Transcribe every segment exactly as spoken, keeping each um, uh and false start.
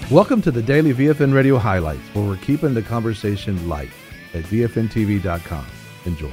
Welcome to the Daily V F N Radio Highlights, where we're keeping the conversation light at V F N T V dot com. Enjoy.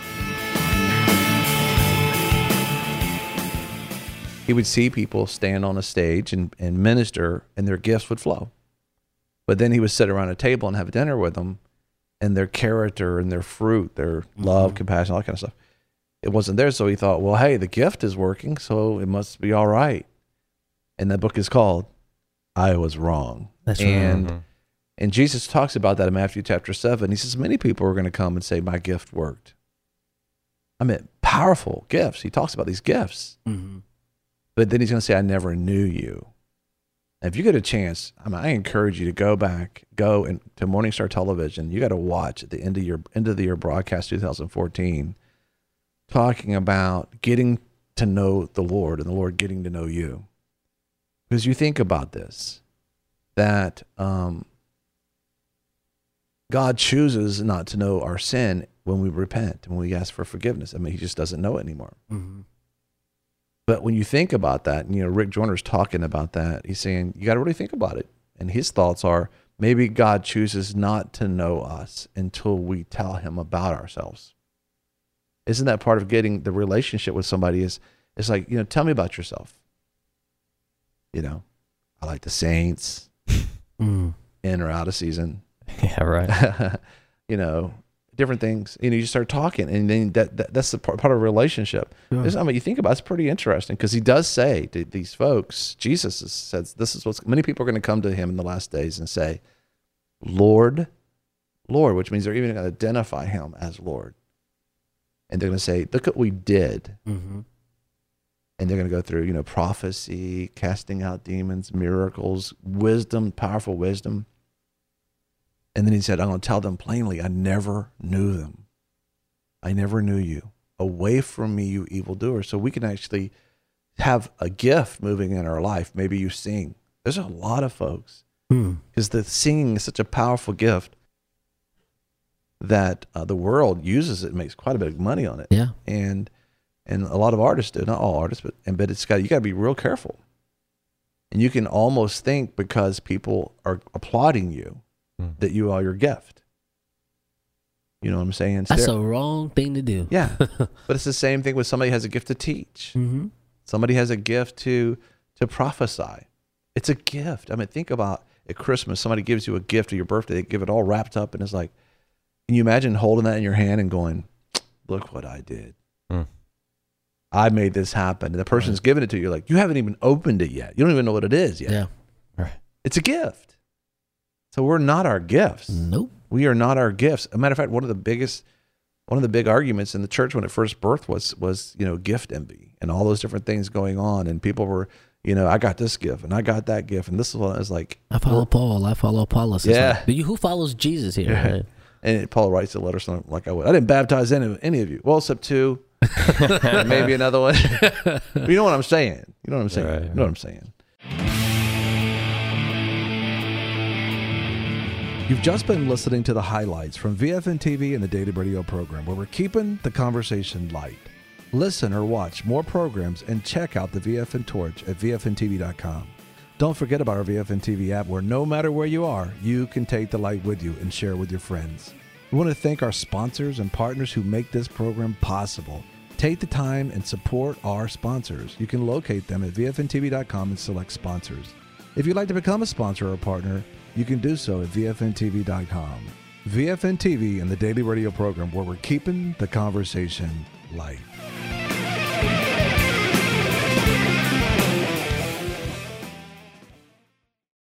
He would see people stand on a stage and, and minister, and their gifts would flow. But then he would sit around a table and have dinner with them, and their character and their fruit, their mm-hmm. love, compassion, all that kind of stuff, it wasn't there. So he thought, well, hey, the gift is working, so it must be all right. And that book is called I Was Wrong. That's right. And, mm-hmm. and Jesus talks about that in Matthew chapter seven. He says, many people are going to come and say, my gift worked. I mean, powerful gifts. He talks about these gifts. Mm-hmm. But then he's going to say, I never knew you. And if you get a chance, I mean, I encourage you to go back, go and to Morningstar Television. You got to watch at the end of your end of the year broadcast two thousand fourteen, talking about getting to know the Lord and the Lord getting to know you. Because you think about this, that um, God chooses not to know our sin when we repent, when we ask for forgiveness. I mean, he just doesn't know it anymore. Mm-hmm. But when you think about that, and, you know, Rick Joyner's talking about that, he's saying, you got to really think about it. And his thoughts are, maybe God chooses not to know us until we tell him about ourselves. Isn't that part of getting the relationship with somebody is, it's like, you know, tell me about yourself. You know, I like the Saints, mm. in or out of season. Yeah, right. You know, different things. You know, you start talking, and then that, that that's the part, part of a relationship. Sure. I mean, you think about it, it's pretty interesting because he does say to these folks, Jesus says, this is what's, many people are going to come to him in the last days and say, Lord, Lord, which means they're even going to identify him as Lord. And they're going to say, look what we did. Mm-hmm. And they're going to go through, you know, prophecy, casting out demons, miracles, wisdom, powerful wisdom. And then he said, I'm going to tell them plainly, I never knew them. I never knew you. Away from me, you evildoers. So we can actually have a gift moving in our life. Maybe you sing. There's a lot of folks. Because hmm. the singing is such a powerful gift that uh, the world uses it and makes quite a bit of money on it. Yeah. And and a lot of artists do. Not all artists, but, and, but it's got, you got to be real careful. And you can almost think because people are applauding you, that you are your gift. You know what I'm saying? That's Still, a wrong thing to do. yeah. But it's the same thing with somebody has a gift to teach. Mm-hmm. Somebody has a gift to to prophesy. It's a gift. I mean, think about at Christmas, somebody gives you a gift or your birthday, they give it all wrapped up, and it's like, can you imagine holding that in your hand and going, look what I did. Mm. I made this happen. And the person's right. giving it to you. You're like, you haven't even opened it yet. You don't even know what it is yet. Yeah. Right. It's a gift. So we're not our gifts. Nope. We are not our gifts. As a matter of fact, one of the biggest, one of the big arguments in the church when it first birthed was, was, you know, gift envy and all those different things going on. And people were, you know, I got this gift and I got that gift. And this is what I was like. I follow Paul. I follow Apollos. Yeah. Like, do you, who follows Jesus here? Yeah. Right? And Paul writes a letter something like I would. I didn't baptize any, any of you. Well, except two. Maybe another one. But you know what I'm saying. You know what I'm saying. Right, you know what I'm saying. You've just been listening to the highlights from V F N T V and the Daily Radio program, where we're keeping the conversation light. Listen or watch more programs and check out the V F N Torch at V F N T V dot com. Don't forget about our V F N T V app, where no matter where you are, you can take the light with you and share it with your friends. We want to thank our sponsors and partners who make this program possible. Take the time and support our sponsors. You can locate them at V F N T V dot com and select sponsors. If you'd like to become a sponsor or a partner, you can do so at V F N T V dot com. V F N T V and the Daily Radio program, where we're keeping the conversation light.